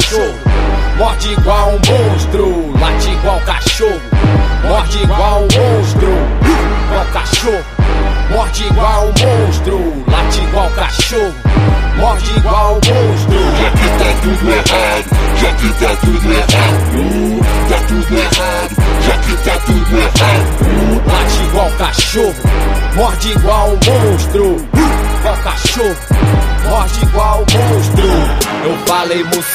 cachorro, morde igual um monstro, late igual cachorro, morde igual um monstro, igual cachorro, morde igual um monstro, late igual cachorro, morde igual um monstro. Já que tá tudo errado, já que tá tudo errado, tá tudo errado, já que tá tudo errado. Late igual cachorro, morde igual um monstro, igual cachorro, morde igual um monstro. Eu falei